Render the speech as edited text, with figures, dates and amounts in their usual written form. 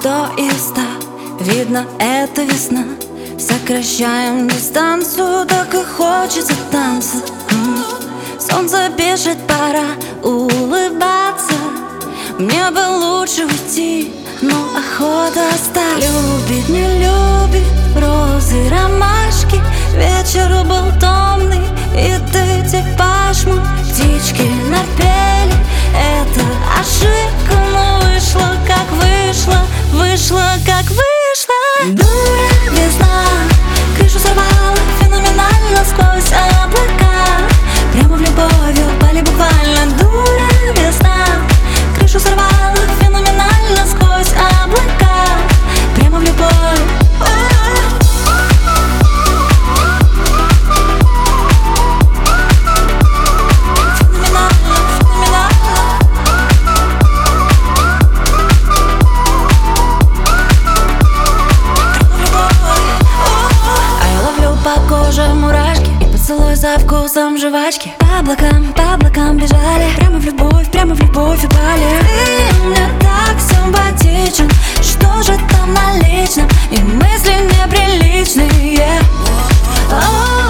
100 из 100. Видно, это весна. Сокращаем дистанцию, так и хочется танца. Солнце пишет, пора улыбаться. Мне бы лучше уйти, но охота остаться. Любит, не любит розы, ромашки. Вечер был томный, и ты типаж мой. Птички напели, это ошибка, но вышло как вышло, вышло как вышло. Дура, весна, крышу сорвала феноменально сквозь облака. Прямо в любовь упали буквально. Дура, весна, крышу сорвала феноменально сквозь облака. Прямо в любовь. Мурашки и поцелуй со вкусом жвачки. По облакам бежали. Прямо в любовь упали. Ты мне так симпатичен. Что же там на личном? И мысли неприличные.